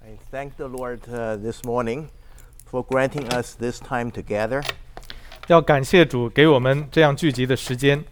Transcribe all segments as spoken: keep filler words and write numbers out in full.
I thank the Lord uh, this morning for granting us this time together. 要感谢主给我们这样聚集的时间。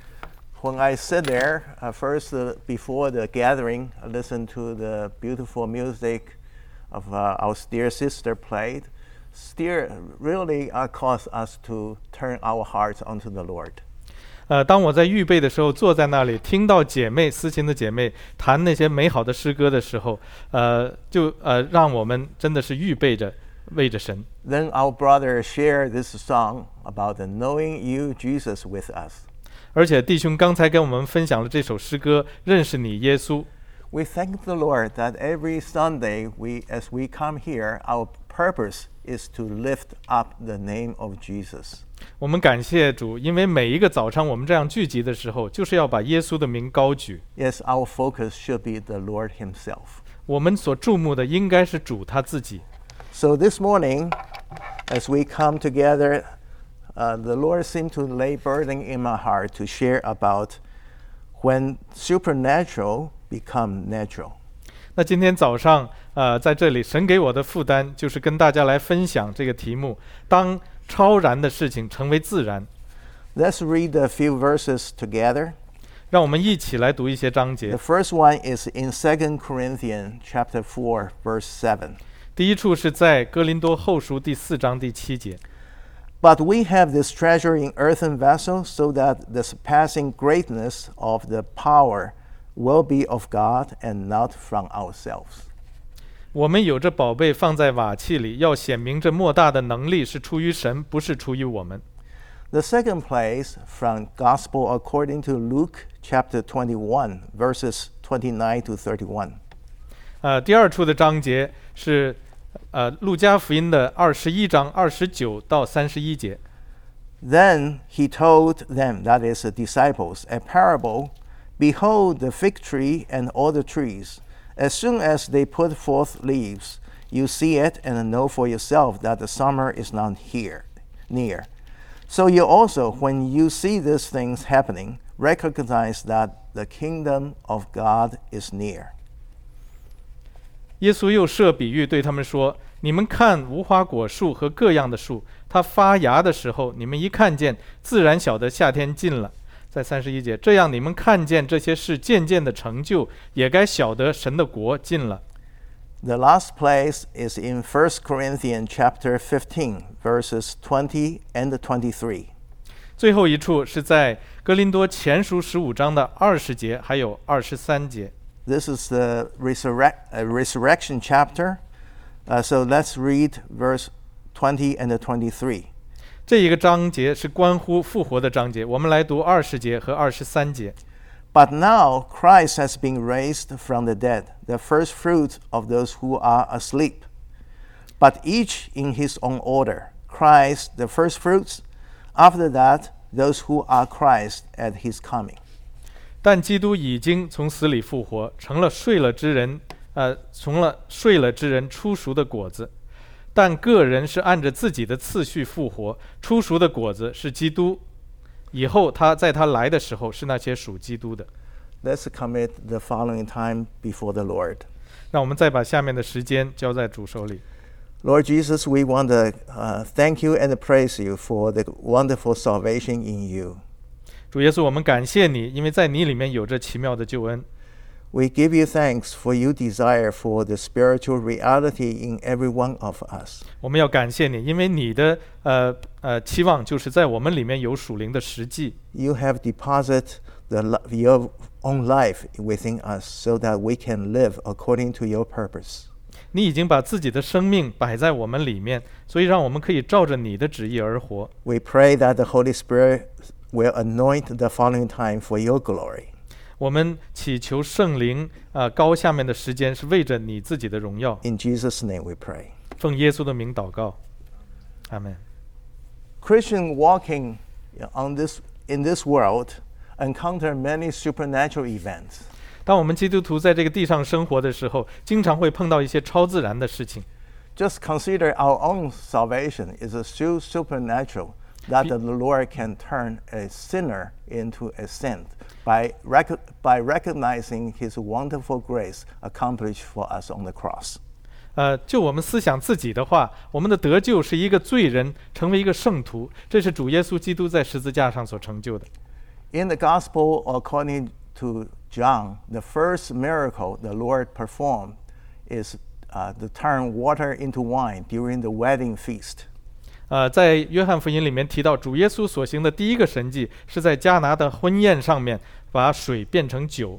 When I sit there, uh, first uh, before the gathering, I listened to the beautiful music of uh, our dear sister played. Still, really uh, caused us to turn our hearts onto the Lord. 呃，当我在预备的时候，坐在那里听到姐妹思琴的姐妹弹那些美好的诗歌的时候，呃，就呃让我们真的是预备着为着神。 Then our brother shared this song about the knowing you, Jesus, with us. 而且弟兄刚才跟我们分享了这首诗歌，认识你耶稣。 We thank the Lord that every Sunday, we, as we come here, our purpose is to lift up the name of Jesus. 我们感谢主，因为每一个早上我们这样聚集的时候，就是要把耶稣的名高举。 Yes, our focus should be the Lord Himself. 我们所注目的应该是主他自己。 So this morning, as we come together, uh, the Lord seemed to lay burden in my heart to share about when supernatural become natural. 那今天早上，呃，在这里，神给我的负担就是跟大家来分享这个题目：当超然的事情成为自然。 Let's read a few verses together. 让我们一起来读一些章节 The。first one is in Second Corinthians chapter four, verse seven. 第一处是在哥林多后书第四章第七节。 But we have this treasure in earthen vessels, so that the surpassing greatness of the power will be of God and not from ourselves. 我们有这宝贝放在瓦器里，要显明这莫大的能力是出于神，不是出于我们。 The second place from Gospel according to Luke chapter twenty-one, verses twenty-nine to thirty-one. 呃，第二处的章节是呃路加福音的二十一章二十九到三十一节。 Then he told them, that is the disciples, a parable. Behold the fig tree and all the trees. As soon as they put forth leaves, you see it and know for yourself that the summer is not here, near. So you also, when you see these things happening, recognize that the kingdom of God is near. 耶稣又设比喻对他们说：“你们看无花果树和各样的树，它发芽的时候，你们一看见，自然晓得夏天近了。”在三十一节，这样你们看见这些事渐渐的成就，也该晓得神的国近了。 The last place is in First Corinthians chapter fifteen, verses twenty and twenty-three. 最后一处是在哥林多前书十五章的二十节，还有二十三节。 This is the resurrect, uh, resurrection chapter. Uh, so let's read verse twenty and twenty-three. 这一个章节是关乎复活的章节，我们来读二十节和二十三节。 But now Christ has been raised from the dead, the first fruit of those who are asleep. But each in his own order. Christ the first fruits, after that those who are Christ at his coming. 但基督已经从死里复活，成了睡了之人，呃，从了睡了之人初熟的果子。但个人是按着自己的次序复活，初熟的果子是基督，以后他在他来的时候是那些属基督的。 Let's commit the following time before the Lord. 让我们再把下面的时间交在主手里。 Lord Jesus, we want to uh, thank you and praise you for the wonderful salvation in you. 主耶稣，我们感谢你，因为在你里面有着奇妙的救恩。 We give you thanks for your desire for the spiritual reality in every one of us. 我们要感谢你，因为你的呃呃期望就是在我们里面有属灵的实际。 You have deposited the, your own life within us so that we can live according to your purpose. 你已经把自己的生命摆在我们里面，所以让我们可以照着你的旨意而活。 We pray that the Holy Spirit will anoint the following time for your glory. 我们祈求圣灵啊、呃，高下面的时间是为着你自己的荣耀。 In Jesus' name we pray. 奉耶稣的名祷告，阿门。 Christian walking on this, in this world encounter many supernatural events. 当我们基督徒在这个地上生活的时候，经常会碰到一些超自然的事情。 Just consider our own salvation is a so supernatural that the Lord can turn a sinner into a saint by, rec- by recognizing his wonderful grace accomplished for us on the cross. 呃，就我们思想自己的话，我们的得救是一个罪人成为一个圣徒，这是主耶稣基督在十字架上所成就的。 In the Gospel according to John, the first miracle the Lord performed is uh, to turn water into wine during the wedding feast. 呃，在约翰福音里面提到，主耶稣所行的第一个神迹是在迦拿的婚宴上面把水变成酒。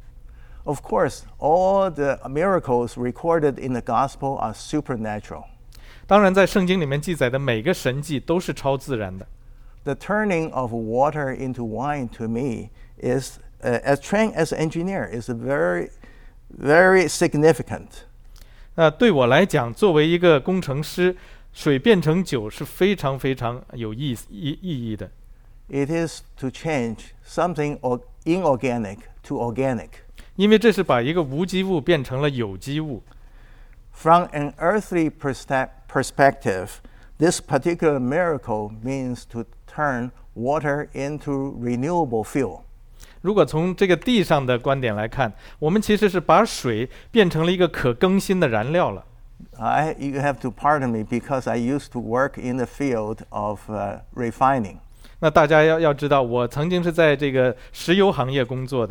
Of course, all the miracles recorded in the Gospel are supernatural. 当然，在圣经里面记载的每个神迹都是超自然的。 The turning of water into wine to me is, uh, as trained as an engineer, is very, very significant. 那对我来讲，作为一个工程师，水变成酒是非常非常有意意意义的。 It is to change something or inorganic to organic. 因为这是把一个无机物变成了有机物。 From an earthly perspective, this particular miracle means to turn water into renewable fuel. 如果从这个地上的观点来看，我们其实是把水变成了一个可更新的燃料了。 I, you have to pardon me because I used to work in the field of uh, refining. 那大家要要知道，我曾经是在这个石油行业工作的。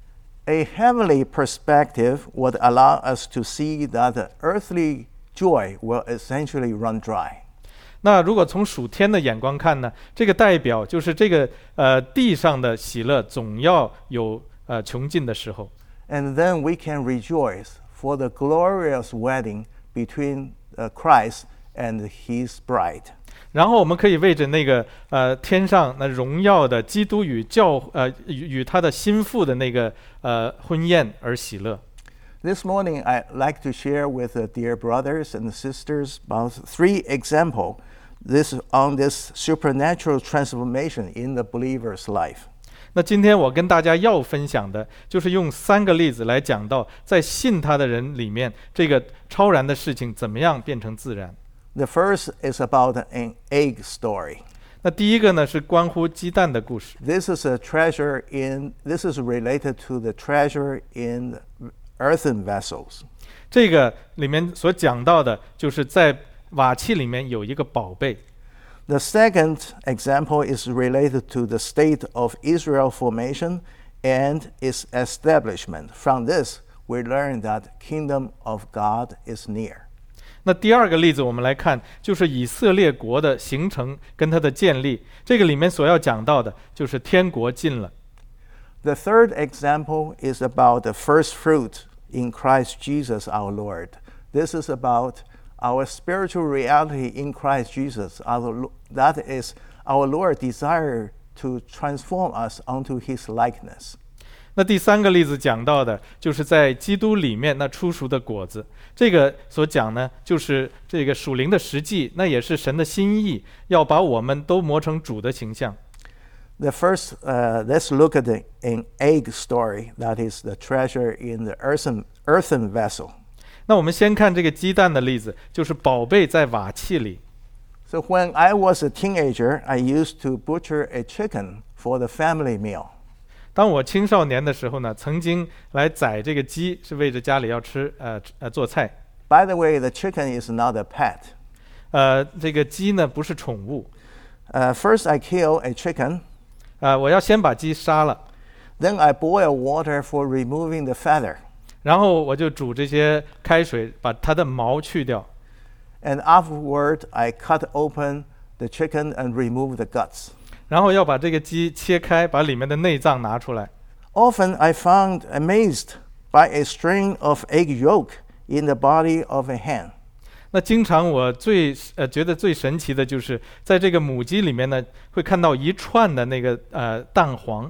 A heavenly perspective would allow us to see that the earthly joy will essentially run dry. 那如果从属天的眼光看呢，这个代表就是这个呃地上的喜乐总要有呃穷尽的时候。 And then we can rejoice for the glorious wedding between uh, Christ and his bride. 然后我们可以为着那个呃天上那荣耀的基督与教呃与与他的心腹的那个呃婚宴而喜乐。 This morning, I'd like to share with the dear brothers and sisters about three examples this, on this supernatural transformation in the believer's life. 那今天我跟大家要分享的，就是用三个例子来讲到，在信他的人里面，这个超然的事情怎么样变成自然。 The first is about an egg story. 那第一个呢是关乎鸡蛋的故事。 This is a treasure in. This is related to the treasure in earthen vessels. 这个里面所讲到的，就是在瓦器里面有一个宝贝。 The second example is related to the state of Israel formation and its establishment. From this, we learn that kingdom of God is near. 那第二个例子我们来看，就是以色列国的形成跟它的建立。这个里面所要讲到的，就是天国近了。 The third example is about the first fruit in Christ Jesus our Lord. This is about our spiritual reality in Christ Jesus. Our, that is, our Lord desire to transform us onto his likeness. 那第三个例子讲到的，就是在基督里面那出熟的果子。这个所讲呢，就是这个属灵的实际，那也是神的心意，要把我们都磨成主的形象。 The first, uh, let's look at the, an egg story. That is the treasure in the earthen, earthen vessel. 那我们先看这个鸡蛋的例子，就是宝贝在瓦器里。 So when I was a teenager, I used to butcher a chicken for the family meal. 当我青少年的时候呢，曾经来宰这个鸡，是为着家里要吃呃呃做菜。 By the way, the chicken is not a pet. 呃，这个鸡呢不是宠物。 Uh, first, I kill a chicken. 呃，我要先把鸡杀了。 Then I boil water for removing the feather. 然后我就煮这些开水，把它的毛去掉。 And afterward, I cut open the chicken and remove the guts. 然后要把这个鸡切开，把里面的内脏拿出来。 Often I found amazed by a string of egg yolk in the body of a hen. 那经常我最呃觉得最神奇的就是在这个母鸡里面呢，会看到一串的那个呃蛋黄。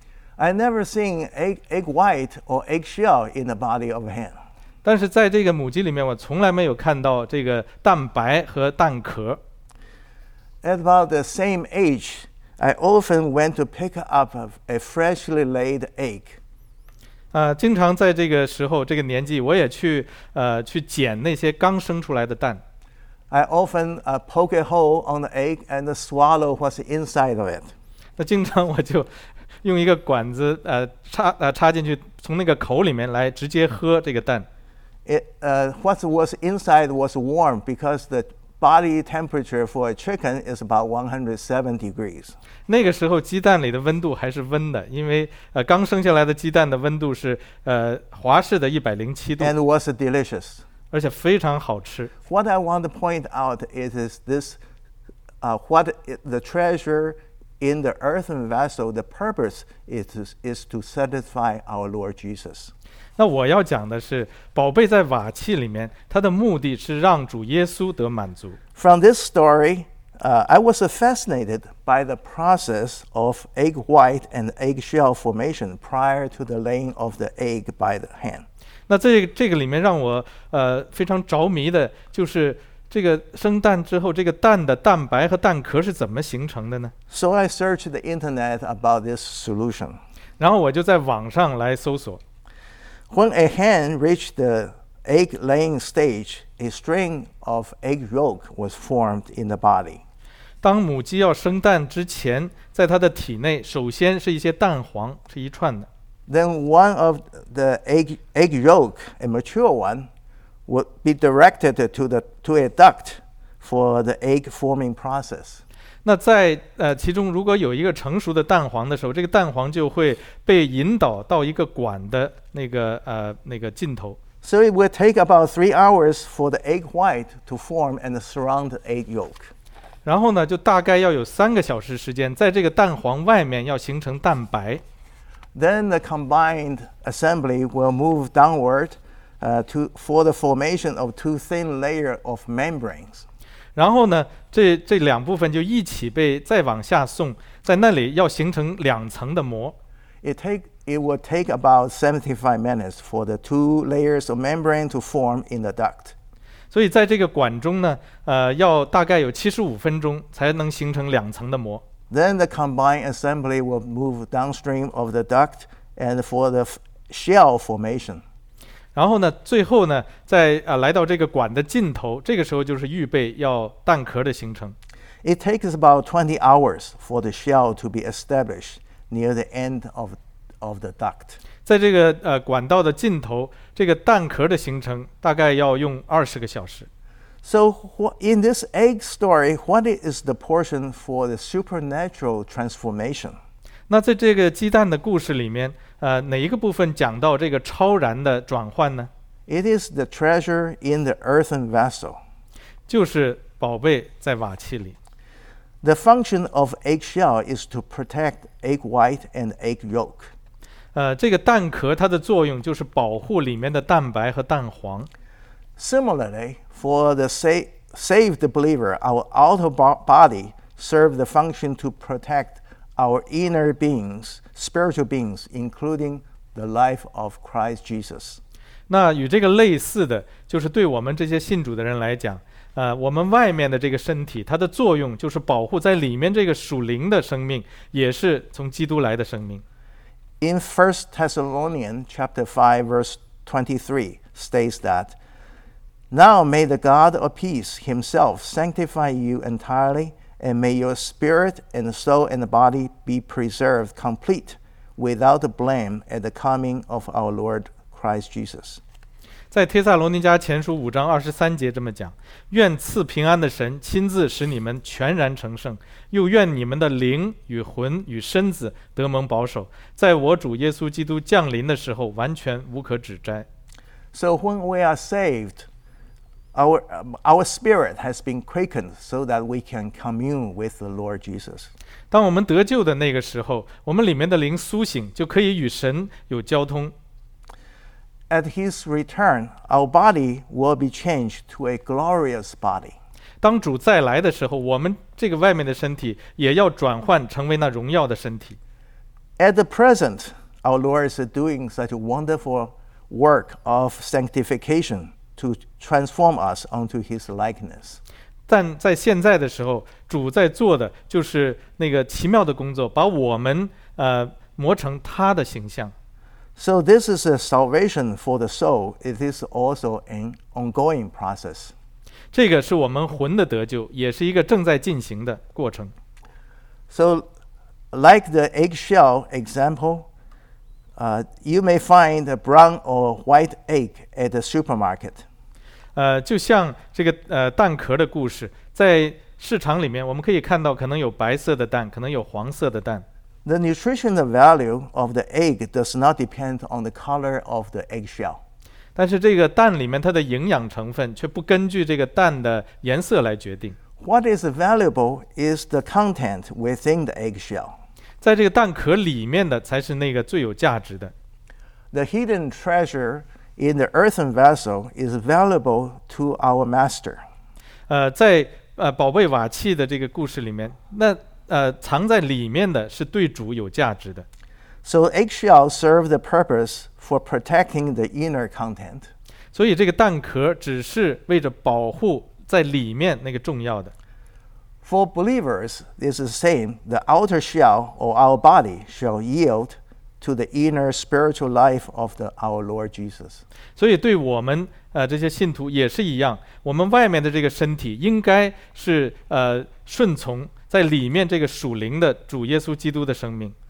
I never seen egg egg white or egg shell in the body of a hen. 但是在这个母鸡里面，我从来没有看到这个蛋白和蛋壳。 At about the same age, I often went to pick up a freshly laid egg. 呃，经常在这个时候，这个年纪，我也去呃去捡那些刚生出来的蛋。 I often uh, poke a hole on the egg and swallow what's inside of it. 那经常我就用一个管子呃插呃插进去，从那个口里面来直接喝这个蛋。 it, uh, what was inside was warm because the body temperature for a chicken is about one hundred seven degrees. 那个时候鸡蛋里的温度还是温的，因为呃刚生下来的鸡蛋的温度是呃华氏的一百零七度， And was delicious. 而且非常好吃。 What I want to point out is, is this, uh, what it, the treasure in the earthen vessel, the purpose is to, is to satisfy our Lord Jesus. 那我要讲的是，宝贝在瓦器里面，它的目的是让主耶稣得满足。 From this story, uh, I was fascinated by the process of egg white and eggshell formation prior to the laying of the egg by the hen. 那这这个里面让我呃非常着迷的就是这个生蛋之后，这个蛋的蛋白和蛋壳是怎么形成的呢？ So I searched the internet about this solution. 然后我就在网上来搜索。 When a hen reached the egg-laying stage, a string of egg yolk was formed in the body. 当母鸡要生蛋之前，在它的体内首先是一些蛋黄，是一串的。 Then one of the egg, egg yolk, a mature one, would be directed to, the, to a duct for the egg forming process. 那在呃其中，如果有一个成熟的蛋黄的时候，这个蛋黄就会被引导到一个管的那个呃那个尽头。 So it would take about three hours for the egg white to form and surround the egg yolk. 然后呢，就大概要有三个小时时间，在这个蛋黄外面要形成蛋白。 Then the combined assembly will move downward uh, to, for the formation of two thin layers of membranes. 然后呢，这这两部分就一起被再往下送，在那里要形成两层的膜。 It take it would take about seventy-five minutes for the two layers of membrane to form in the duct. 所以在这个管中呢，呃，要大概有七十五分钟才能形成两层的膜。 Then the combined assembly will move downstream of the duct and for the f- shell formation. 然后呢，最后呢，在呃来到这个管的尽头，这个时候就是预备要蛋壳的形成。 It takes about twenty hours for the shell to be established near the end of, of the duct. 在这个呃管道的尽头，这个蛋壳的形成大概要用二十个小时。 So wh- in this egg story, what is the portion for the supernatural transformation? 那在这个鸡蛋的故事里面，呃，哪一个部分讲到这个超然的转换呢？ It is the treasure in the earthen vessel. 就是宝贝在瓦器里。 The function of eggshell is to protect egg white and egg yolk. 呃，这个蛋壳它的作用就是保护里面的蛋白和蛋黄。 Similarly, for the sa- saved believer, our outer bo- body serves the function to protect our inner beings, spiritual beings, including the life of Christ Jesus. 那与这个类似的，就是对我们这些信主的人来讲，呃，我们外面的这个身体，它的作用就是保护在里面这个属灵的生命，也是从基督来的生命。 In First Thessalonians chapter five, verse twenty-three states that, Now may the God of peace himself sanctify you entirely, and may your spirit and soul and body be preserved complete, without blame at the coming of our Lord Christ Jesus. 在帖撒罗尼迦前书五章二十三节这么讲：愿赐平安的神亲自使你们全然成圣，又愿你们的灵与魂与身子得蒙保守，在我主耶稣基督降临的时候完全无可指摘。 So when we are saved, our, um, our spirit has been quickened so that we can commune with the Lord Jesus. 当我们得救的那个时候，我们里面的灵苏醒，就可以与神有交通。 At his return, our body will be changed to a glorious body. 当主再来的时候，我们这个外面的身体也要转换成为那荣耀的身体。 At the present, our Lord is doing such a wonderful work of sanctification to transform us onto his likeness. 但在现在的时候，主在做的就是那个奇妙的工作，把我们呃磨成他的形象。 So this is a salvation for the soul. It is also an ongoing process. 这个是我们魂的得救，也是一个正在进行的过程。 So, like the eggshell example, Uh, you may find a brown or white egg at the supermarket. 呃，就像这个呃蛋壳的故事，在市场里面我们可以看到，可能有白色的蛋，可能有黄色的蛋。 The nutritional value of the egg does not depend on the color of the eggshell. 但是这个蛋里面它的营养成分却不根据这个蛋的颜色来决定。 What is valuable is the content within the eggshell. 在这个蛋壳里面的才是那个最有价值的。 The hidden treasure in the earthen vessel is valuable to our master. 呃，在呃宝贝瓦器的这个故事里面，那呃藏在里面的是对主有价值的。 So eggshells serve the purpose for protecting the inner content. 所以这个蛋壳只是为着保护在里面那个重要的。 For believers, this is the same. The outer shell or our body shall yield to the inner spiritual life of the, our Lord Jesus. 所以对我们呃这些信徒也是一样，我们外面的这个身体应该是呃顺从在里面这个属灵的主耶稣基督的生命。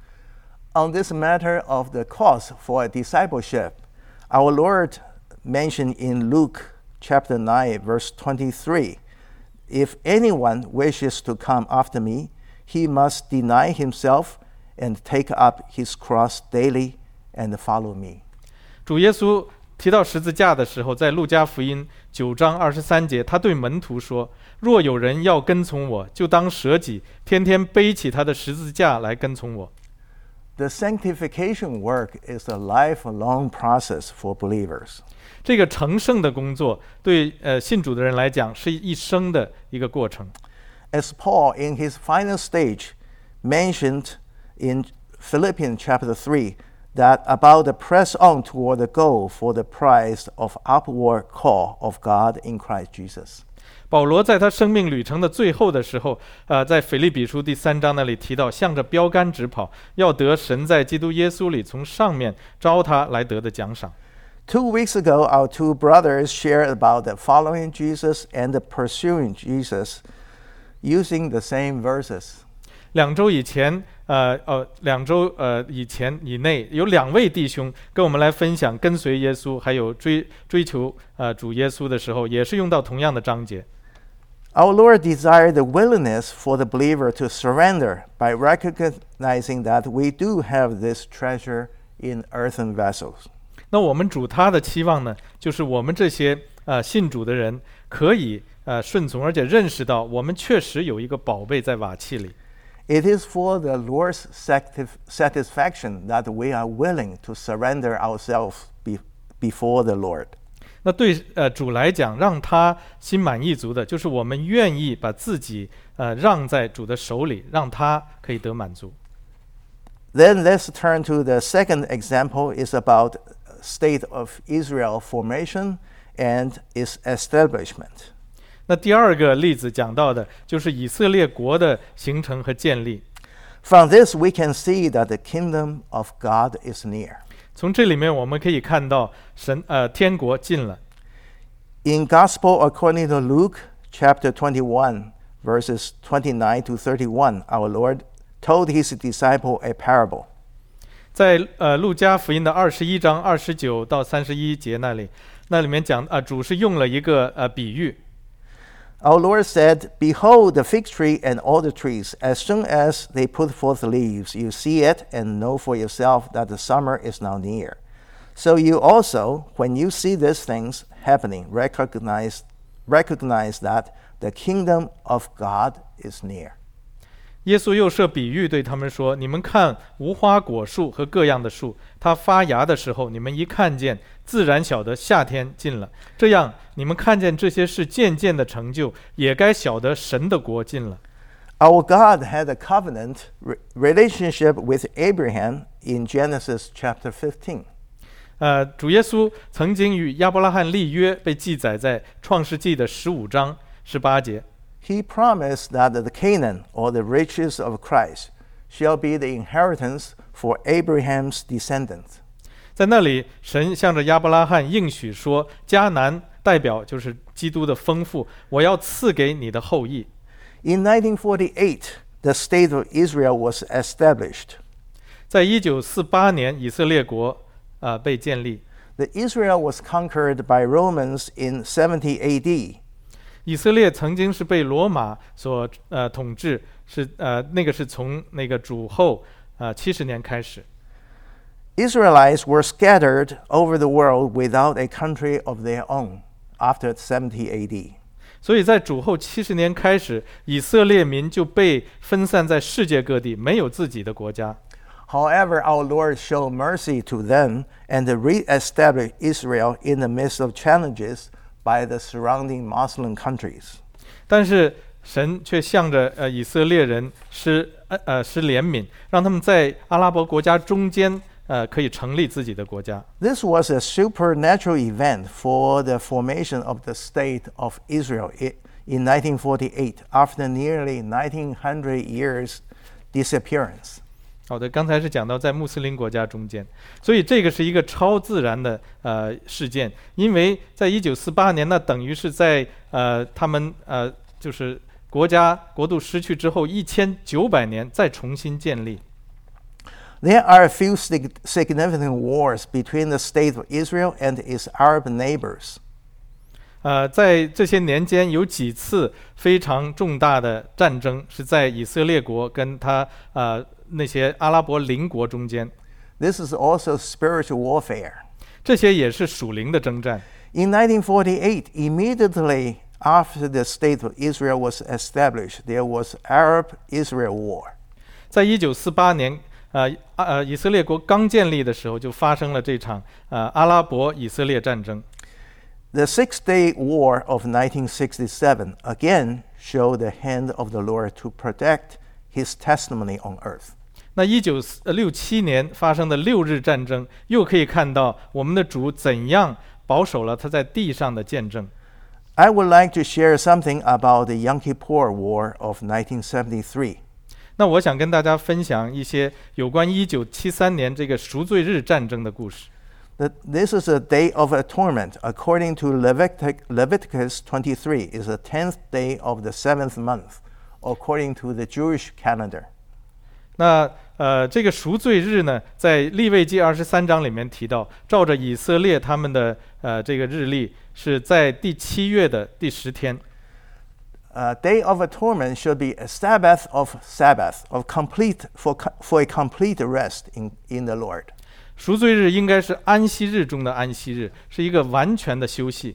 On this matter of the cost for a discipleship, our Lord mentioned in Luke chapter nine, verse twenty-three, if anyone wishes to come after me, he must deny himself and take up his cross daily and follow me. 主耶稣提到十字架的时候，在路加福音九章二十三节，他对门徒说：“若有人要跟从我，就当舍己，天天背起他的十字架来跟从我。” The sanctification work is a lifelong process for believers. 这个成圣的工作对呃信主的人来讲是一生的一个过程。 As Paul in his final stage mentioned in Philippians chapter three, that about the press on toward the goal for the prize of upward call of God in Christ Jesus. 保罗在他生命旅程的最后的时候，呃，在腓立比书第三章那里提到，向着标杆直跑，要得神在基督耶稣里从上面招他来得的奖赏。 Two weeks ago, our two brothers shared about the following Jesus and the pursuing Jesus using the same verses. 两周以前，呃呃，两周呃以前以内，有两位弟兄跟我们来分享跟随耶稣，还有追追求呃主耶稣的时候，也是用到同样的章节。 Our Lord desired the willingness for the believer to surrender by recognizing that we do have this treasure in earthen vessels. 那我们主他的期望呢，就是我们这些呃信主的人可以呃顺从，而且认识到我们确实有一个宝贝在瓦器里。 It is for the Lord's satisfaction that we are willing to surrender ourselves be, before the Lord. 那对呃主来讲，让他心满意足的，就是我们愿意把自己呃让在主的手里，让他可以得满足。 Then let's turn to the second example. Is about state of Israel formation and its establishment. 那第二个例子讲到的就是以色列国的形成和建立。 From this, we can see that the kingdom of God is near. 从这里面我们可以看到神呃天国近了。 In Gospel according to Luke, chapter twenty-one, verses twenty-nine to thirty-one, our Lord told his disciple a parable. 在呃路加福音的二十一章二十九到三十一节那里，那里面讲啊、呃、主是用了一个呃比喻。 Our Lord said, "Behold the fig tree and all the trees. As soon as they put forth leaves, you see it and know for yourself that the summer is now near. So you also, when you see these things happening, recognize, recognize that the kingdom of God is near." 耶稣又设比喻对他们说：“你们看无花果树和各样的树，它发芽的时候，你们一看见，自然晓得夏天近了。这样，你们看见这些事渐渐的成就，也该晓得神的国近了。” Our God had a covenant re- relationship with Abraham in Genesis chapter fifteen. 呃，主耶稣曾经与亚伯拉罕立约，被记载在创世纪的十五章十八节。 He promised that the Canaan, or the riches of Christ, shall be the inheritance for Abraham's descendants. 在那里，神向着亚伯拉罕应许说：“迦南代表就是基督的丰富，我要赐给你的后裔。” In nineteen forty-eight, the state of Israel was established. 在一九四八年，以色列国啊、呃、被建立。 The Israel was conquered by Romans in seventy A D. 以色列曾经是被罗马所呃统治，是呃那个是从那个主后呃七十年开始。 Israelites were scattered over the world without a country of their own after seventy A D. 所以在主后七十年开始，以色列民就被分散在世界各地，没有自己的国家。 However, our Lord showed mercy to them and re-established Israel in the midst of challenges by the surrounding Muslim countries. 但是神却向着呃以色列人施呃呃施怜悯，让他们在阿拉伯国家中间呃可以成立自己的国家。 This was a supernatural event for the formation of the state of Israel in nineteen forty-eight, after nearly nineteen hundred years disappearance. 好的，刚才是讲到在穆斯林国家中间，所以这个是一个超自然的呃事件，因为在一九四八年，那等于是在呃他们呃就是国家国度失去之后一千九百年再重新建立。 There are a few significant wars between the state of Israel and its Arab neighbors. 呃，在这些年间有几次非常重大的战争，是在以色列国跟他呃那些阿拉伯邻国中间。 This is also spiritual warfare. 这些也是属灵的征战。 In nineteen forty-eight, immediately after the state of Israel was established, there was Arab-Israel war. 在一九四八年，呃呃，以色列国刚建立的时候，就发生了这场呃阿拉伯以色列战争。 The Six-Day War of nineteen sixty-seven again showed the hand of the Lord to protect His testimony on earth. 那一九六七年发生的六日战争，又可以看到我们的主怎样保守了他在地上的见证。 I would like to share something about the Yom Kippur War of nineteen seventy-three. 那我想跟大家分享一些有关一九七三年这个赎罪日战争的故事。 That this is a day of atonement. According to Levitic, Leviticus twenty-three, is the tenth day of the seventh month, according to the Jewish calendar. 那呃，这个赎罪日呢，在利未记二十三章里面提到，照着以色列他们的呃这个日历，是在第七月的第十天。 A day of atonement should be a Sabbath of Sabbath, of complete for for a complete rest in in the Lord. 赎罪日应该是安息日中的安息日，是一个完全的休息。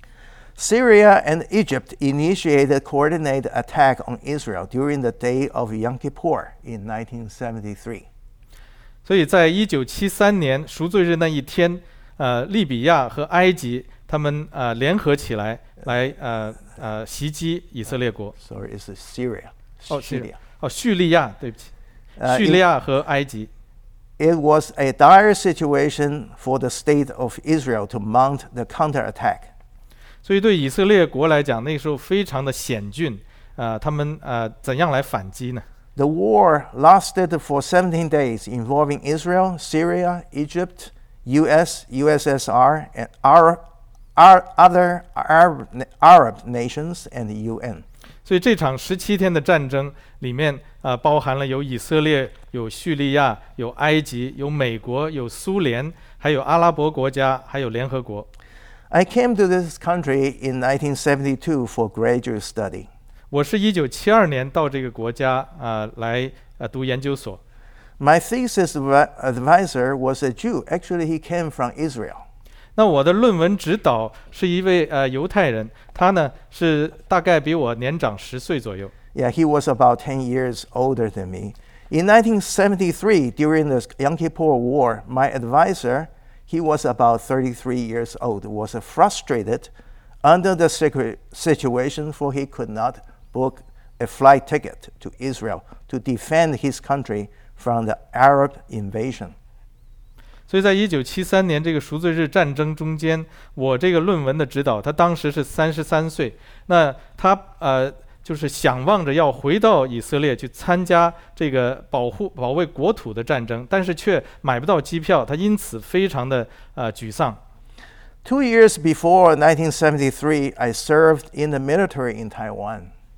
Syria and Egypt initiated coordinated attack on Israel during the day of Yom Kippur in nineteen seventy-three. 所以在一九七三年赎罪日那一天，呃，利比亚和埃及他们呃联合起来，来呃呃袭击以色列国。 Sorry, it's Syria. 哦， 叙利亚。 哦，叙利亚，对不起， 呃叙利亚和埃及。 It was a dire situation for the state of Israel to mount the counterattack. 所以对以色列国来讲，那个时候非常的险峻，呃，他们呃怎样来反击呢？ The war lasted for seventeen days, involving Israel, Syria, Egypt, U S, U S S R, and Arab, Arab, other Arab, Arab nations and the U N. 所以这场十七天的战争里面，呃，包含了有以色列、有叙利亚、有埃及、有美国、有苏联，还有阿拉伯国家，还有联合国。 I came to this country in nineteen seventy-two for graduate study. 我是一九七二年到这个国家啊、呃、来呃读研究所。 My thesis advisor was a Jew. Actually, he came from Israel. 那我的论文指导是一位呃犹太人，他呢是大概比我年长十岁左右。 Yeah, he was about ten years older than me. In nineteen seventy-three, during the Yom Kippur War, my advisor, he was about thirty-three years old, was frustrated under the situation, for he could not book a flight ticket to Israel to defend his country from the Arab invasion. 所以在一九七三年这个赎罪日战争中间，我这个论文的指导，他当时是三十三岁，那他呃就是想望着要回到以色列去参加这个保护保卫国土的战争，但是却买不到机票，他因此非常的呃沮丧。 Two years before nineteen seventy-three, I served in the military in Taiwan.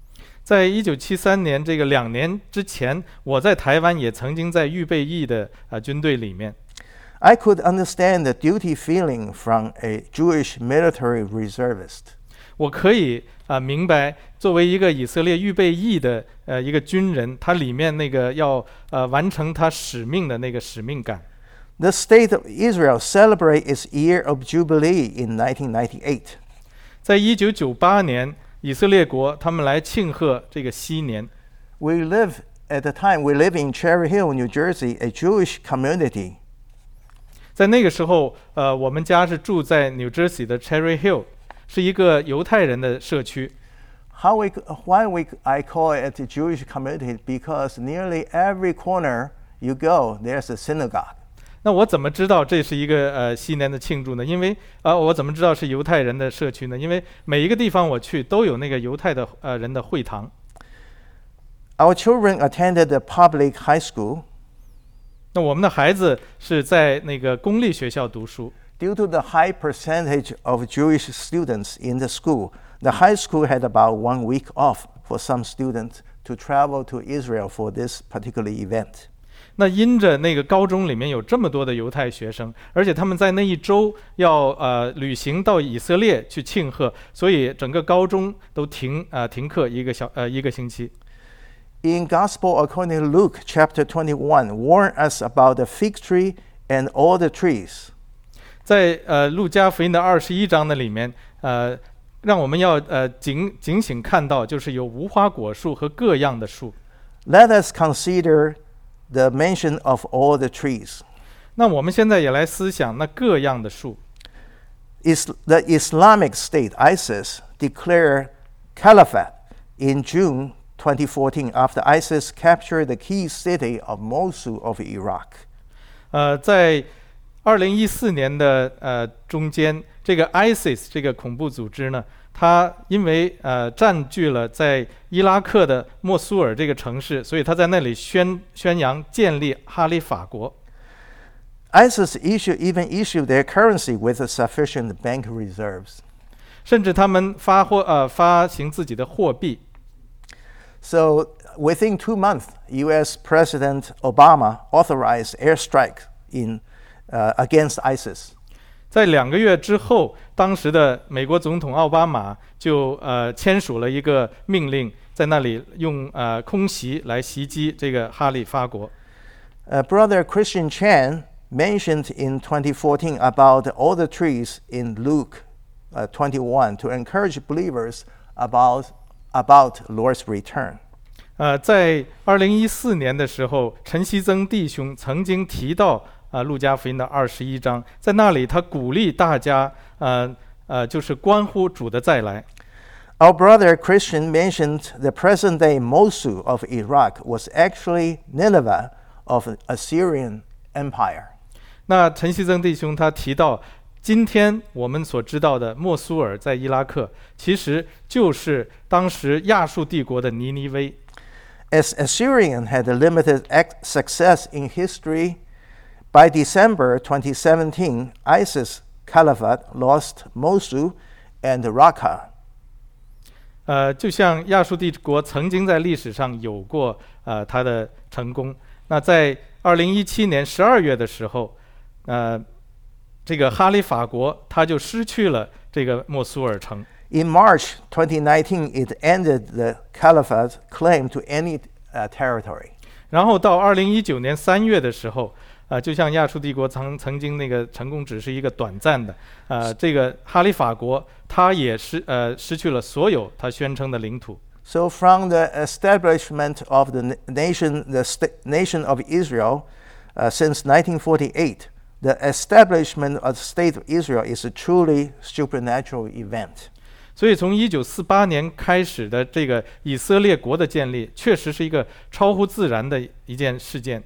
在一九七三年这个两年之前，我在台湾也曾经在预备役的啊军队里面。 I could understand the duty feeling from a Jewish military reservist. 我可以啊明白，作为一个以色列预备役的呃一个军人，他里面那个要呃完成他使命的那个使命感。 The state of Israel celebrated its year of jubilee in nineteen ninety-eight. 在一九九八年，以色列国他们来庆贺这个禧年。 We live at the time we live in Cherry Hill, New Jersey, a Jewish community. 在那个时候，呃，我们家是住在 New Jersey 的 Cherry Hill， 是一个犹太人的社区。 How we, why we, I call it a Jewish community? Because nearly every corner you go, there's a synagogue. 那我怎么知道这是一个呃禧年的庆祝呢？因为啊、呃，我怎么知道是犹太人的社区呢？因为每一个地方我去都有那个犹太的呃人的会堂。 Our children attended the public high school. 那我们的孩子是在那个公立学校读书。 Due to the high percentage of Jewish students in the school, the high school had about one week off for some students to travel to Israel for this particular event. 那因着那个高中里面有这么多的犹太学生，而且他们在那一周要呃旅行到以色列去庆贺，所以整个高中都停呃停课一个小呃一个星期。 In Gospel according to Luke chapter twenty-one, warn us about the fig tree and all the trees. 在呃路加福音的二十一章的里面，呃，让我们要呃警警醒看到，就是有无花果树和各样的树。 Let us consider the mention of all the trees. 那我们现在也来思想那各样的树。 Is the Islamic State ISIS declared caliphate in June twenty fourteen after ISIS captured the key city of Mosul of Iraq. 呃，在二零一四年的呃中间，这个 ISIS 这个恐怖组织呢，它因为呃占据了在伊拉克的莫苏尔这个城市，所以它在那里宣宣扬建立哈里法国。 ISIS issue, even issued their currency with sufficient bank reserves. 甚至他们发货呃发行自己的货币。 So within two months, U S President Obama authorized airstrike in uh, against ISIS. 在两个月之后，当时的美国总统奥巴马就呃签署了一个命令，在那里用呃空袭来袭击这个哈里发国。 Uh, Brother Christian Chan mentioned in twenty fourteen about all the trees in Luke uh, twenty-one to encourage believers about about Lord's return. 呃，在二零一四年的时候，陈希增弟兄曾经提到啊、呃，路加福音的二十一章，在那里他鼓励大家，呃呃，就是关乎主的再来。 Our brother Christian mentioned the present-day Mosul of Iraq was actually Nineveh of Assyrian Empire. 那陈希增弟兄他提到，今天我们所知道的莫苏尔在伊拉克，其实就是当时亚述帝国的尼尼微。 As Assyrian had a limited success in history, by December twenty seventeen, ISIS Caliphate lost Mosul and Raqqa. 呃，就像亚述帝国曾经在历史上有过呃它的成功，那在二零一七年十二月的时候，呃，这个哈里法国它就失去了这个莫苏尔城。 In March twenty nineteen, it ended the caliphate claim to any uh, territory. 然后到二零一九年三月的时候，呃，就像亚述帝国曾曾经那个成功只是一个短暂的，呃，这个哈里法国它也失呃失去了所有它宣称的领土。 So from the establishment of the nation, the sta- nation of Israel, uh, since nineteen forty-eight, the establishment of the state of Israel is a truly supernatural event. 所以从一九四八年开始的这个以色列国的建立，确实是一个超乎自然的一件事件。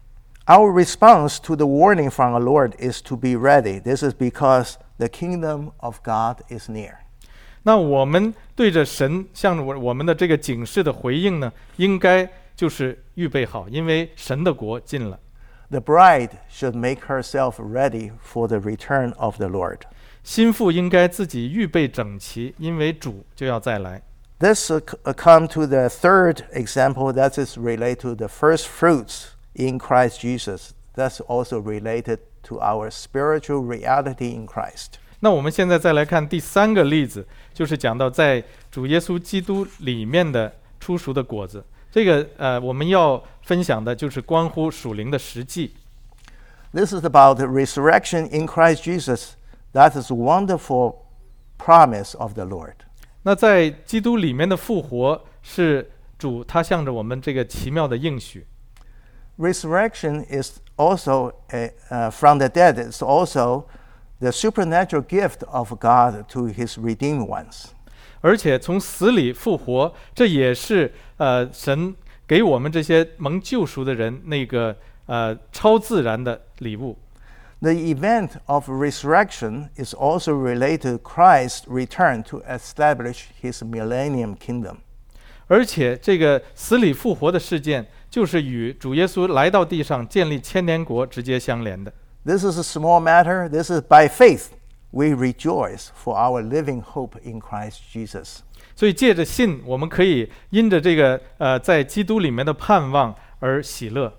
Our response to the warning from our Lord is to be ready. This is because the kingdom of God is near. 那我们对着神向我我们的这个警示的回应呢，应该就是预备好，因为神的国近了。 The bride should make herself ready for the return of the Lord. 新妇应该自己预备整齐，因为主就要再来。 This uh, come to the third example that is related to the first fruits in Christ Jesus. That's also related to our spiritual reality in Christ. 那我们现在再来看第三个例子，就是讲到在主耶稣基督里面的初熟的果子。这个呃，我们要分享的就是关乎属灵的实际。 This is about the resurrection in Christ Jesus. That is a wonderful promise of the Lord. 那在基督里面的复活是主他向着我们这个奇妙的应许。 Resurrection is also a, uh, from the dead. It's also the supernatural gift of God to His redeemed ones. 而且从死里复活，这也是呃神给我们这些蒙救赎的人那个呃超自然的礼物。 The event of resurrection is also related to Christ's return to establish His millennium kingdom. 而且这个死里复活的事件，就是与主耶稣来到地上建立千年国直接相连的。 This is a small matter. This is by faith we rejoice for our living hope in Christ Jesus. 所以借着信，我们可以因着这个呃在基督里面的盼望而喜乐。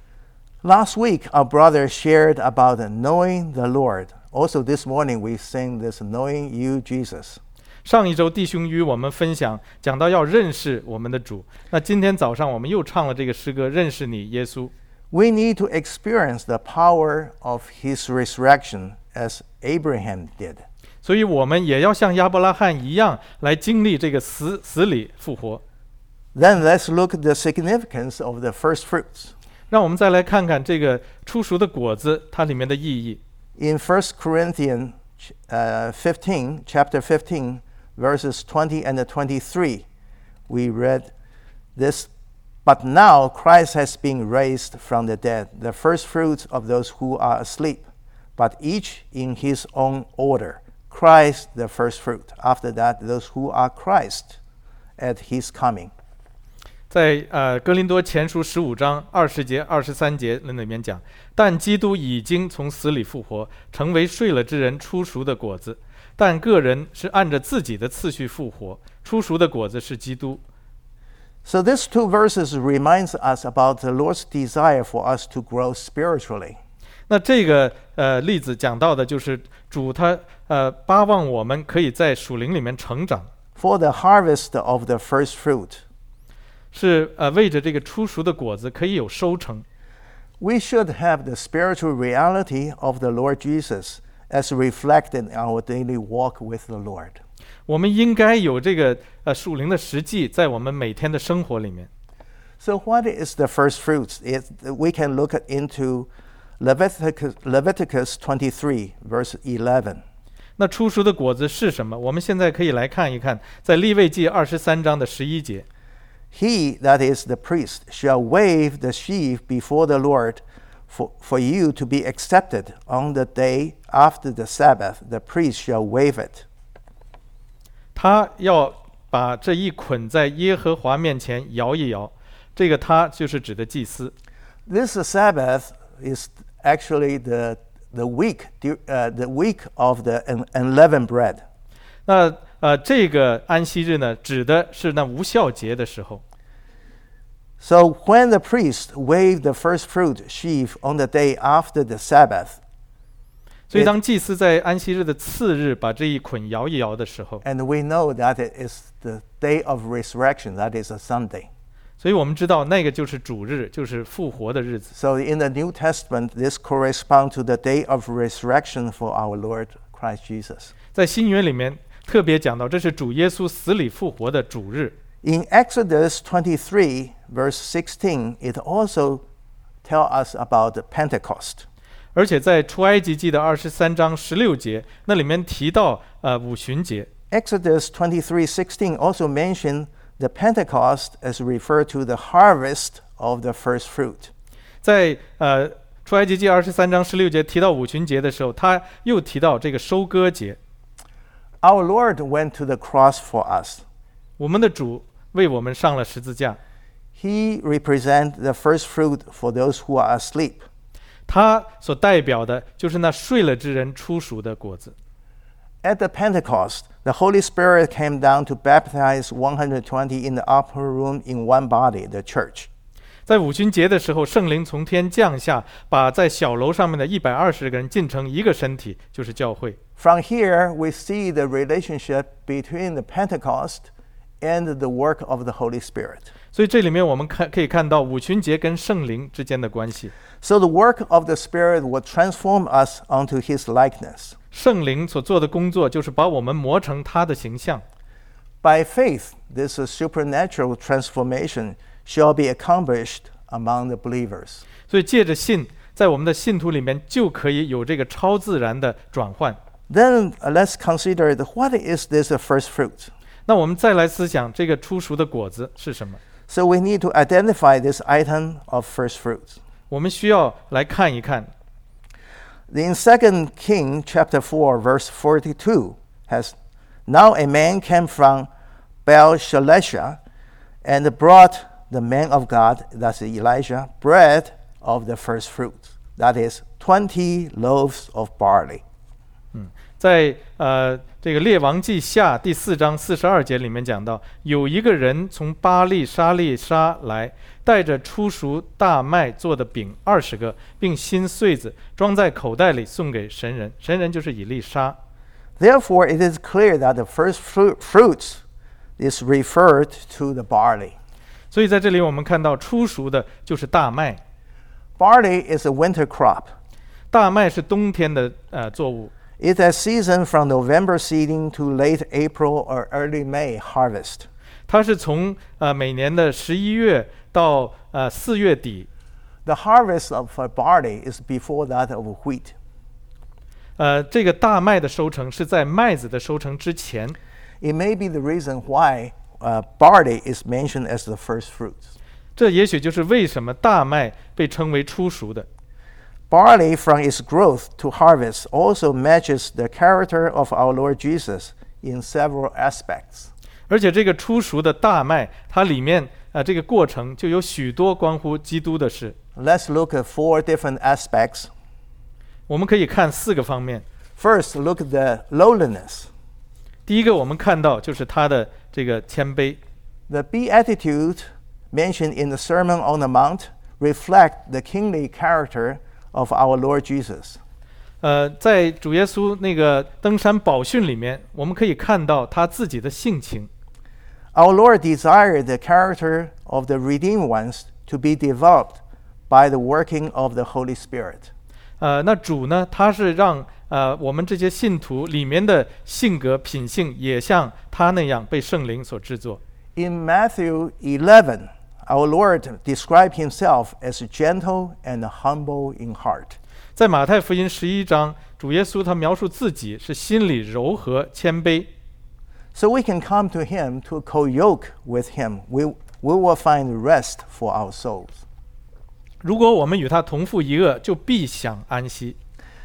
Last week, our brother shared about knowing the Lord. Also, this morning we sing this "Knowing You, Jesus." 上一周弟兄与我们分享，讲到要认识我们的主。那今天早上我们又唱了这个诗歌，认识你，耶稣。 We need to experience the power of His resurrection as Abraham did. 所以我们也要像亚伯拉罕一样来经历这个死死里复活。 Then let's look at the significance of the first fruits. 让我们再来看看这个初熟的果子它里面的意义。 In First Corinthians uh, fifteen, chapter fifteen, verses twenty and twenty-three, we read this. But now Christ has been raised from the dead, the first fruits of those who are asleep, but each in his own order. Christ the first fruit. After that, those who are Christ at his coming. 在呃哥林多前书十五章二十节、二十三节里面讲，但基督已经从死里复活，成为睡了之人初熟的果子。但个人是按着自己的次序复活，初熟的果子是基督。 So these two verses reminds us about the Lord's desire for us to grow spiritually. 那这个呃例子讲到的就是主他呃巴望我们可以在属灵里面成长。 For the harvest of the first fruit. 是呃为着这个初熟的果子可以有收成。 We should have the spiritual reality of the Lord Jesus as reflected in our daily walk with the Lord. 我们应该有这个呃属灵的实际在我们每天的生活里面。 So what is the first fruits? It, we can look into Leviticus, Leviticus twenty-three, verse eleven. 那初熟的果子是什么？我们现在可以来看一看，在利未记二十三章的十一节。 He, that is the priest, shall wave the sheaf before the Lord for, for you to be accepted on the day after the Sabbath. The priest shall wave it. 他要把这一捆在耶和华面前摇一摇，这个他就是指的祭司。 This Sabbath is actually the the week, uh, the week of the unleavened bread. 那呃，这个安息日呢，指的是那无酵节的时候。 So when the priest waved the first fruit sheaf on the day after the Sabbath, 所以当祭司在安息日的次日把这一捆摇一摇的时候， and we know that it is the day of resurrection, that is a Sunday. 所以我们知道那个就是主日，就是复活的日子。 So in the New Testament, this corresponds to the day of resurrection for our Lord Christ Jesus. 在新约里面特别讲到，这是主耶稣死里复活的主日。 In Exodus twenty-three, verse sixteen, it also tells us about the Pentecost. 而且在出埃及记的二十三章十六节，那里面提到呃五旬节。 Exodus twenty-three sixteen also mentioned the Pentecost as referred to the harvest of the first fruit. 在呃出埃及记二十三章十六节提到五旬节的时候，他又提到这个收割节。 Our Lord went to the cross for us. 我们的主为我们上了十字架。 He represents the first fruit for those who are asleep. 他所代表的就是那睡了之人初熟的果子。 At the Pentecost, The Holy Spirit came down to baptize one hundred twenty in the upper room in one body, the church. 在五旬节的时候，圣灵从天降下，把在小楼上面的一百二十个人进成一个身体，就是教会。 From here, we see the relationship between the Pentecost and the work of the Holy Spirit. 所以这里面我们看可以看到五旬节跟圣灵之间的关系。 So the work of the Spirit will transform us onto His likeness. 圣灵所做的工作就是把我们磨成他的形象。 By faith, this supernatural transformation shall be accomplished among the believers. 所以借着信，在我们的信徒里面就可以有这个超自然的转换。 Then uh, let's consider the, what is this uh, first fruit? 那我们再来思想这个初熟的果子是什么？ So we need to identify this item of first fruits. 我们需要来看一看。 In Second King chapter four, verse forty-two, has now a man came from Baal-Shalesha and brought the man of God, that's Elijah, bread of the first fruit, that is twenty loaves of barley. 在呃这个列王记下第四章四十二节里面讲到，有一个人从巴利沙利沙来，带着初熟大麦做的饼二十个，并新穗子装在口袋里送给神人。神人就是以利沙。 Therefore, it is clear that the first fruit, fruits is referred to the barley. 所以在这里我们看到初熟的就是大麦。 Barley is a winter crop. 大麦是冬天的呃作物。 It has season from November seeding to late April or early May harvest. 它是从呃每年的十一月到呃四月底。 The harvest of barley is before that of wheat. 呃，这个大麦的收成是在麦子的收成之前。 It may be the reason why uh, barley is mentioned as the first fruits. 这也许就是为什么大麦被称为初熟的。 Barley, from its growth to harvest, also matches the character of our Lord Jesus in several aspects. 而且这个初熟的大麦，它里面啊、呃、这个过程就有许多关乎基督的事。 Let's look at four different aspects. 我们可以看四个方面。 First, look at the lowliness. 第一个，我们看到就是他的这个谦卑。 The beatitude mentioned in the Sermon on the Mount reflect the kingly character of our Lord Jesus. 呃，在主耶稣那个登山宝训里面，我们可以看到他自己的性情。 Our Lord desired the character of the redeemed ones to be developed by the working of the Holy Spirit. 呃，那主呢，他是让呃我们这些信徒里面的性格品性也像他那样被圣灵所制作。 In Matthew eleven, our Lord described himself as gentle and humble in heart. 在马太福音十一章，主耶稣他描述自己是心里柔和谦卑。 So we can come to him to co-yoke with him. We, we will find rest for our souls. 如果我们与他同负一轭，就必享安息。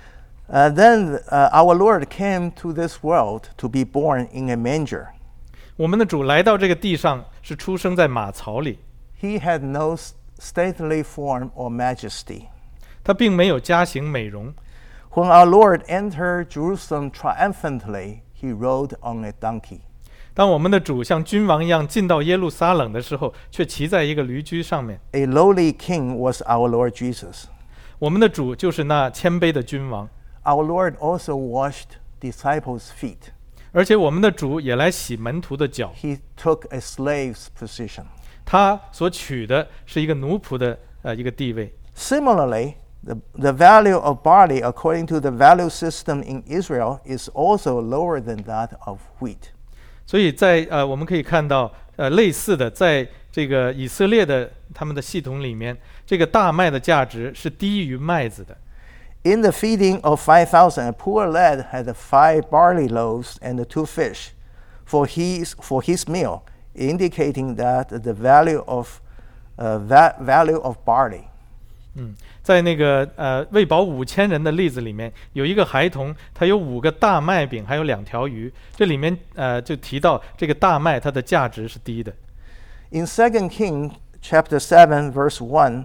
Uh, then uh, our Lord came to this world to be born in a manger. 我们的主来到这个地上，是出生在马槽里。 He had no stately form or majesty. 他并没有加行美容。 When our Lord entered Jerusalem triumphantly, he rode on a donkey. 当我们的主像君王一样进到耶路撒冷的时候，却骑在一个驴驹上面。 A lowly king was our Lord Jesus. 我们的主就是那谦卑的君王。 Our Lord also washed disciples' feet. 而且我们的主也来洗门徒的脚。 He took a slave's position. 他所取的是一个奴仆的呃一个地位。 Similarly, the, the value of barley according to the value system in Israel is also lower than that of wheat. 所以在呃我们可以看到呃类似的，在这个以色列的他们的系统里面，这个大麦的价值是低于麦子的。 In the feeding of five thousand, a poor lad had five barley loaves and two fish for his, for his meal, indicating that the value of, uh, va- value of barley. 嗯，在那个呃喂饱五千人的例子里面，有一个孩童，他有五个大麦饼，还有两条鱼。这里面呃就提到这个大麦它的价值是低的。 In Second Kings chapter seven, verse one,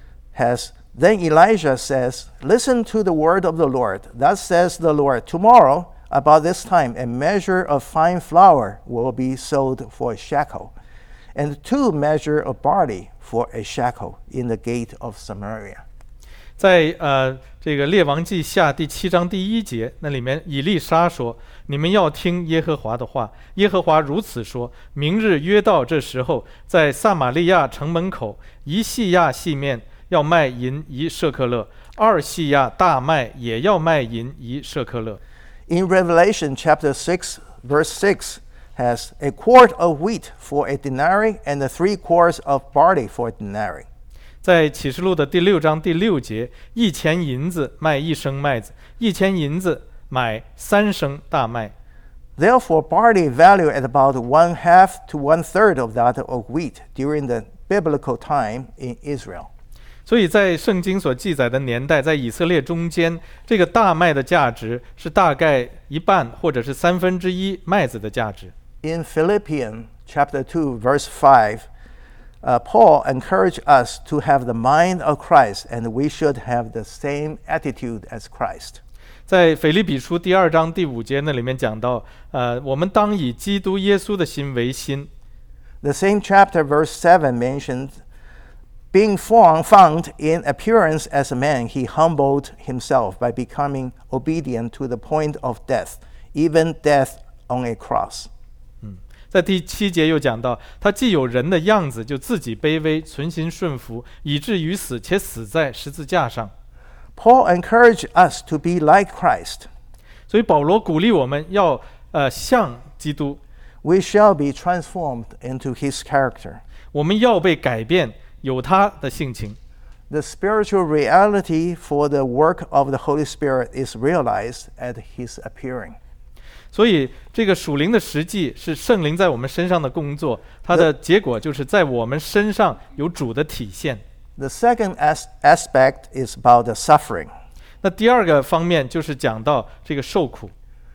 has then Elijah says, "Listen to the word of the Lord. Thus says the Lord: Tomorrow About this time, a measure of fine flour will be sold for a shekel, and two measure of barley for a shekel in the gate of Samaria. 在呃这个列王记下第七章第一节，那里面以利沙说：“你们要听耶和华的话。耶和华如此说：明日约到这时候，在撒玛利亚城门口，一细亚细面要卖银一舍克勒，二细亚大麦也要卖银一舍克勒。” In Revelation chapter six, verse six, has a quart of wheat for a denarii and the three quarts of barley for a denarii. 在启示录的第六章第六节，一钱银子卖一升麦子，一钱银子买三升大麦。 Therefore, barley valued at about one half to one third of that of wheat during the biblical time in Israel. 所以在圣经所记载的年代，在以色列中间，这个大麦的价值是大概一半或者是三分之一麦子的价值。 In Philippians chapter two, verse five, uh, Paul encouraged us to have the mind of Christ, and we should have the same attitude as Christ. 在腓立比书第二章第五节那里面讲到，呃，我们当以基督耶稣的心为心。 The same chapter, verse seven, mentioned, being found in appearance as a man, he humbled himself by becoming obedient to the point of death, even death on a cross. 在第七节又讲到，他既有人的样子，就自己卑微，存心顺服，以至于死，且死在十字架上。 Paul encouraged us to be like Christ. 所以保罗鼓励我们要呃像基督， We shall be transformed into his character. 我们要被改变，有他的性情。 The spiritual reality for the work of the Holy Spirit is realized at his appearing. 所以这个属灵的实际是圣灵在我们身上的工作，它的结果就是在我们身上有主的体现。 The second as- aspect is about the suffering. 那第二个方面就是讲到这个受苦。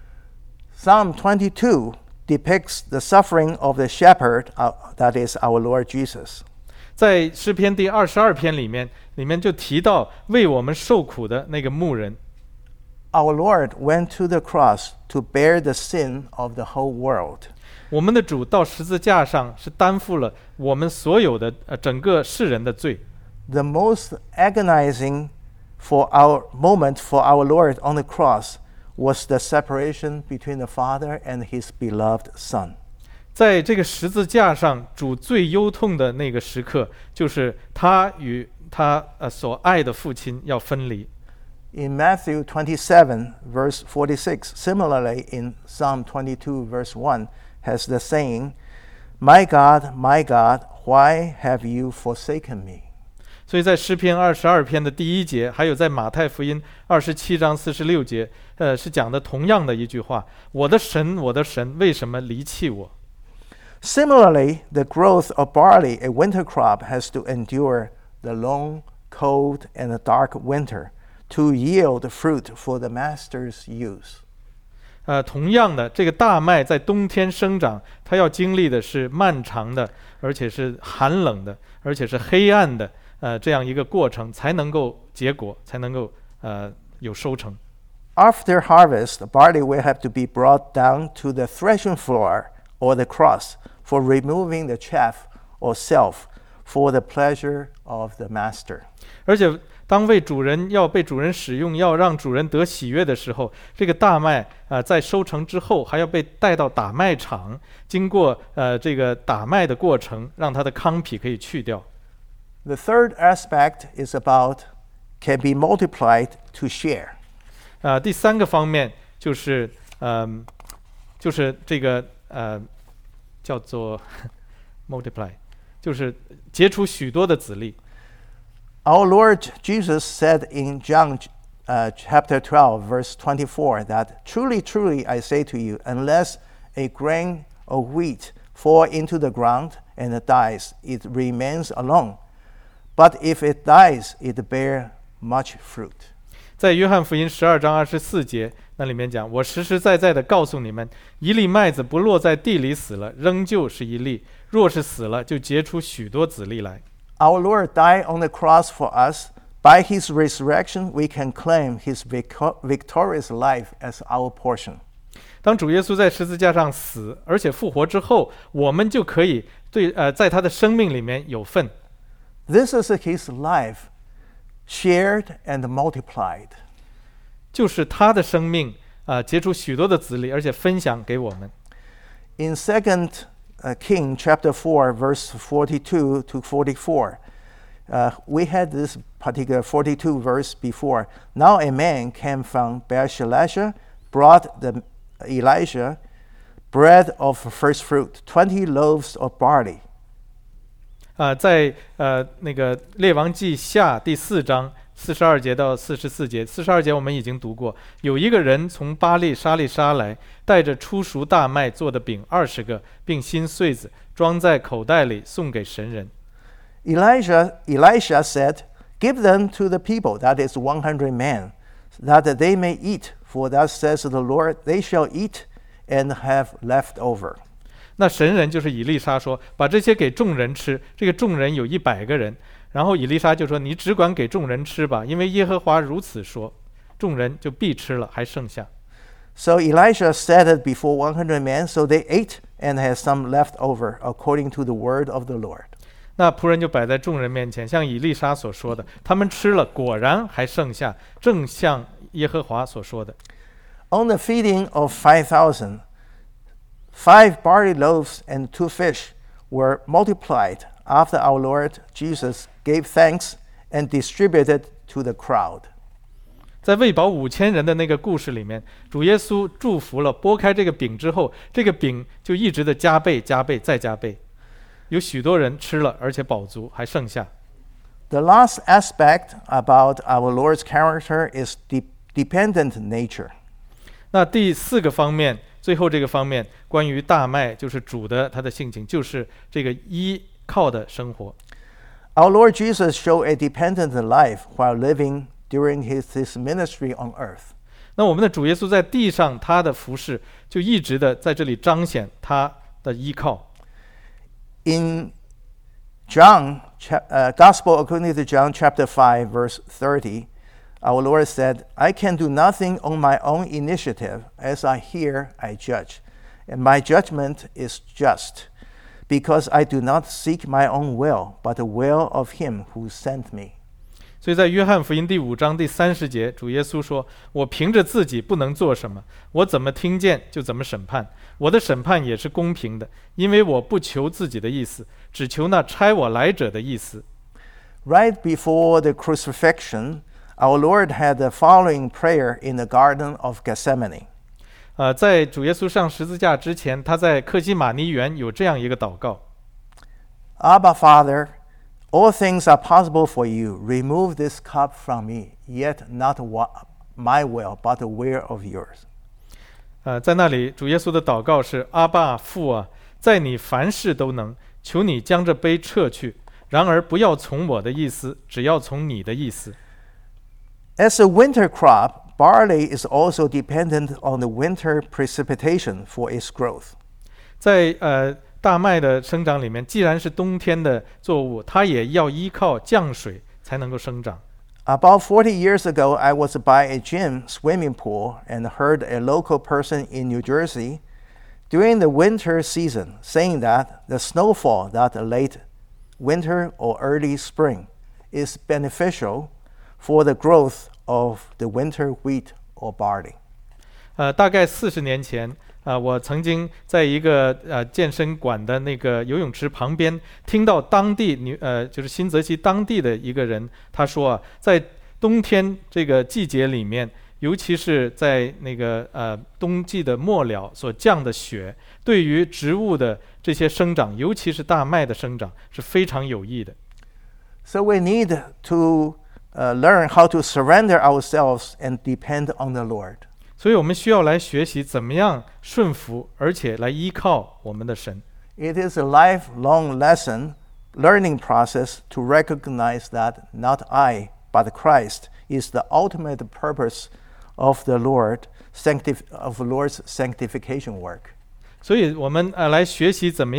Psalm twenty-two depicts the suffering of the shepherd, uh, that is our Lord Jesus. 在诗篇第二十二篇里面，里面就提到为我们受苦的那个牧人。 Our Lord went to the cross to bear the sin of the whole world. 我们的主到十字架上是担负了我们所有的呃整个世人的罪。 The most agonizing for our moment for our Lord on the cross was the separation between the Father and his beloved Son. 在这个十字架上，主最忧痛的那个时刻，就是他与他呃所爱的父亲要分离。 In Matthew twenty-seven, verse forty-six, similarly in Psalm twenty-two, verse one, has the saying, My God, my God, why have you forsaken me? 所以在诗篇二十二篇的第一节，还有在马太福音二十七章四十六节，呃，是讲的同样的一句话：我的神，我的神，为什么离弃我？ Similarly, the growth of barley, a winter crop, has to endure the long, cold, and dark winter to yield fruit for the master's use. 呃，同样的，这个大麦在冬天生长，它要经历的是漫长的，而且是寒冷的，而且是黑暗的，呃，这样一个过程，才能够结果，才能够呃有收成。 After harvest, the barley will have to be brought down to the threshing floor or the cross for removing the chaff or self for the pleasure of the master. 而且，当为主人要被主人使用，要让主人得喜悦的时候，这个大麦啊、呃，在收成之后，还要被带到打麦场，经过呃这个打麦的过程，让它的糠皮可以去掉。 The third aspect is about can be multiplied to share. 啊、呃，第三个方面就是嗯、呃，就是这个呃叫做multiply， 就是结出许多的子粒。 Our Lord Jesus said in John uh, chapter twelve, verse twenty-four, that truly, truly, I say to you, unless a grain of wheat fall into the ground and it dies, it remains alone. But if it dies, it bears much fruit. 在约翰福音十二章二十四节，那里面讲：“我实实在在的告诉你们，一粒麦子不落在地里死了，仍旧是一粒；若是死了，就结出许多子粒来。” Our Lord died on the cross for us. By his resurrection, we can claim his victorious life as our portion. 当主耶稣在十字架上死，而且复活之后，我们就可以对呃在他的生命里面有份。 This is his life shared and multiplied. 就是他的生命啊、呃，结出许多的子粒，而且分享给我们。 In Second King chapter four, verse forty-two to forty-four, uh, we had this particular forty-two verse before. Now a man came from Baal-shalishah, brought the Elijah bread of first fruit, twenty loaves of barley. 啊、呃，在呃那个列王记下第四章四十二节到四十四节，四十二节我们已经读过。有一个人从巴利沙利沙来，带着初熟大麦做的饼二十个，并新穗子，装在口袋里，送给神人。 Elijah, Elisha said, "Give them to the people, that is one hundred men, that they may eat. For thus says the Lord, they shall eat and have left over." 那神人就是以利沙说，把这些给众人吃。这个众人有一百个人。然后以利沙就说：“你只管给众人吃吧，因为耶和华如此说。”众人就必吃了，还剩下。 So Elisha set it before one hundred men, so they ate and had some left over, according to the word of the Lord. 那仆人就摆在众人面前，像以利沙所说的，他们吃了，果然还剩下，正像耶和华所说的。 On the feeding of five thousand, five barley loaves and two fish were multiplied after our Lord Jesus gave thanks and distributed to the crowd. 在喂饱五千人的那个故事里面，主耶稣祝福了，拨开这个饼之后，这个饼就一直的加倍、加倍再加倍，有许多人吃了，而且饱足，还剩下。 The last aspect about our Lord's character is de- dependent nature. 那第四个方面，最后这个方面，关于大麦，就是主的他的性情，就是这个依靠的生活。 Our Lord Jesus showed a dependent life while living during his, his ministry on earth. 那我们的主耶稣在地上，他的服事就一直的在这里彰显他的依靠。 In John, uh, Gospel according to John chapter five, verse thirty, our Lord said, "I can do nothing on my own initiative. As I hear, I judge. And my judgment is just, because I do not seek my own will, but the will of him who sent me." 所以在约翰福音第五章第三十节，主耶稣说：“我凭着自己不能做什么，我怎么听见就怎么审判。我的审判也是公平的，因为我不求自己的意思，只求那差我来者的意思。” Right before the crucifixion, our Lord had the following prayer in the Garden of Gethsemane. 呃，在主耶稣上十字架之前，他在客西马尼园有这样一个祷告。 Abba, Father, all things are possible for you. Remove this cup from me, yet not my will, but the will of yours. 呃，在那里，主耶稣的祷告是：阿爸父啊，在你凡事都能，求你将这杯撤去。然而不要从我的意思，只要从你的意思。 As a winter crop, barley is also dependent on the winter precipitation for its growth. 在呃大麦的生长里面，既然是冬天的作物，它也要依靠降水才能够生长。 About forty years ago, I was by a gym swimming pool and heard a local person in New Jersey during the winter season saying that the snowfall that late winter or early spring is beneficial for the growth of the winter wheat or barley. 呃，大概四十年前，啊、呃，我曾经在一个呃健身馆的那个游泳池旁边，听到当地女呃就是新泽西当地的一个人，他说啊，在冬天这个季节里面，尤其是在那个呃冬季的末了所降的雪，对于植物的这些生长，尤其是大麦的生长是非常有益的。 So we need to uh, learn how to surrender ourselves and depend on the Lord. 所以我们需要来学习怎么样顺服，而且来依靠我们的神。 It is a lifelong lesson, learning process to recognize that not I, but Christ is the ultimate purpose of the Lord, sanctif- of the Lord's sanctification work. 所以我们呃来学习怎么样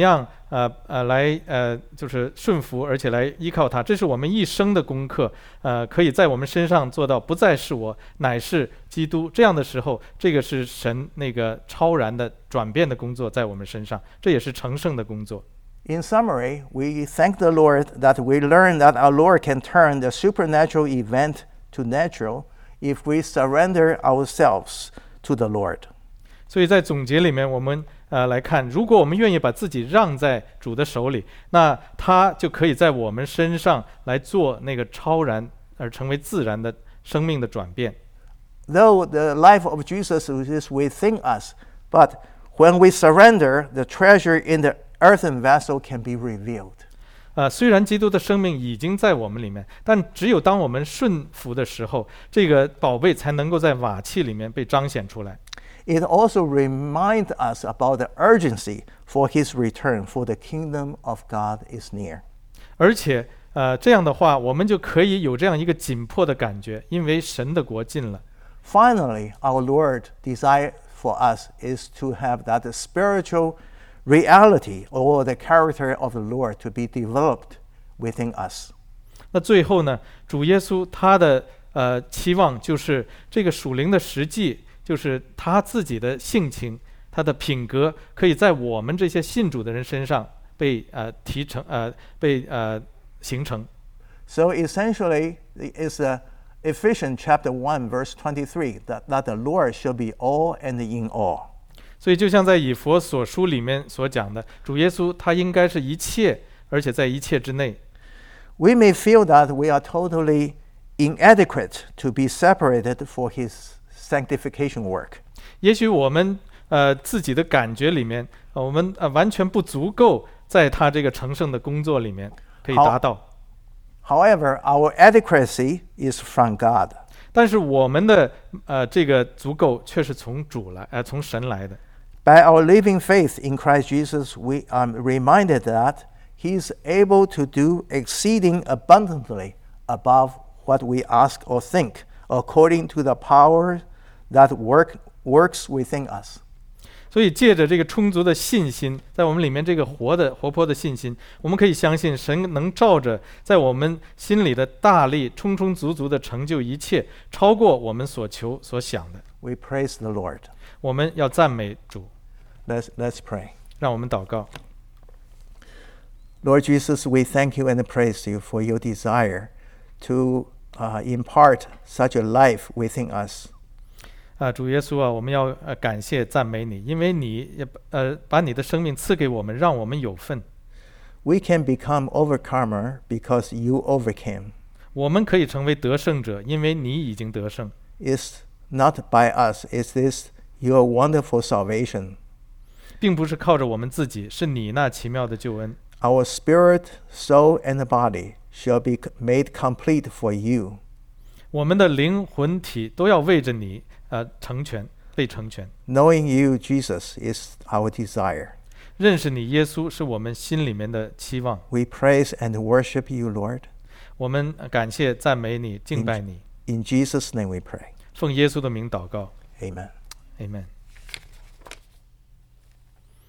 呃呃来呃就是顺服，而且来依靠他，这是我们一生的功课。呃，可以在我们身上做到，不再是我，乃是基督。这样的时候，这个是神那个超然的转变的工作在我们身上，这也是成圣的工作。 In summary, we thank the Lord that we learn that our Lord can turn the supernatural event to natural if we surrender ourselves to the Lord. 所以在总结里面，我们呃来看，如果我们愿意把自己让在主的手里，那他就可以在我们身上来做那个超然而成为自然的生命的转变。 Though the life of Jesus is within us, but when we surrender, the treasure in the earthen vessel can be revealed. 呃，虽然基督的生命已经在我们里面，但只有当我们顺服的时候，这个宝贝才能够在瓦器里面被彰显出来。 It also reminds us about the urgency for his return, for the kingdom of God is near. 而且，呃，这样的话，我们就可以有这样一个紧迫的感觉，因为神的国近了。 Finally, our Lord desire for us is to have that spiritual reality or the character of the Lord to be developed within us. 那最后呢，主耶稣他的呃期望就是这个属灵的实际，就是他自己的性情，他的品格，可以在我们这些信主的人身上被呃提成呃被呃形成。 So essentially, it's a Ephesians chapter one, verse twenty-three, that, that the Lord shall be all and in all. 所以就像在以弗所书里面所讲的，主耶稣他应该是一切，而且在一切之内。 We may feel that we are totally inadequate to be separated for his sanctification work. 也许我们呃自己的感觉里面，呃、我们呃完全不足够在他这个成圣的工作里面可以达到。 However, our adequacy is from God. 但是我们的呃这个足够却是从主来，呃从神来的。 By our living faith in Christ Jesus, we are reminded that he is able to do exceeding abundantly above what we ask or think, according to the power that work, works within us. 所以借着这个充足的信心，在我们里面这个活的活泼的信心，我们可以相信神能照着在我们心里的大力，充充足足的成就一切，超过我们所求所想的。 We praise the Lord. 我们要赞美主。 Let's, let's pray. 让我们祷告。 Lord Jesus, we thank you and praise you for your desire to uh, impart such a life within us. 啊，主耶稣啊，我们要呃感谢赞美你，因为你也呃把你的生命赐给我们，让我们有份。 We can become overcomer because you overcame. 我们可以成为得胜者，因为你已经得胜。 It's not by us, it's this your wonderful salvation. 并不是靠着我们自己，是你那奇妙的救恩。 Our spirit, soul, and body shall be made complete for you. 我们的灵魂体都要为着你呃成全，被成全。 Knowing you, Jesus, is our desire. 认识你，耶稣，是我们心里面的期望。 We praise and worship you, Lord. 我们感谢、赞美你、敬拜你。 In Jesus' name we pray. 奉耶稣的名祷告。 Amen. Amen.